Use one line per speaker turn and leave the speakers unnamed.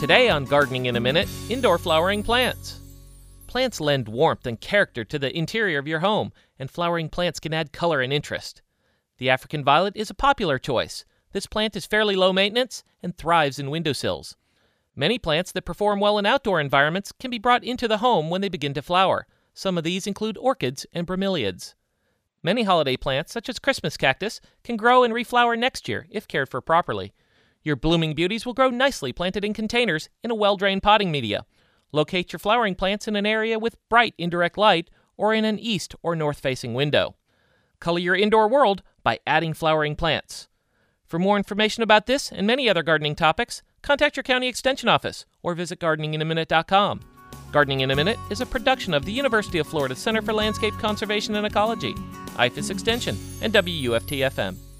Today on Gardening in a Minute, indoor flowering plants. Plants lend warmth and character to the interior of your home, and flowering plants can add color and interest. The African violet is a popular choice. This plant is fairly low maintenance and thrives in windowsills. Many plants that perform well in outdoor environments can be brought into the home when they begin to flower. Some of these include orchids and bromeliads. Many holiday plants, such as Christmas cactus, can grow and reflower next year if cared for properly. Your blooming beauties will grow nicely planted in containers in a well-drained potting media. Locate your flowering plants in an area with bright indirect light or in an east or north-facing window. Color your indoor world by adding flowering plants. For more information about this and many other gardening topics, contact your county extension office or visit gardeninginaminute.com. Gardening in a Minute is a production of the University of Florida Center for Landscape Conservation and Ecology, IFAS Extension, and WUFT-FM.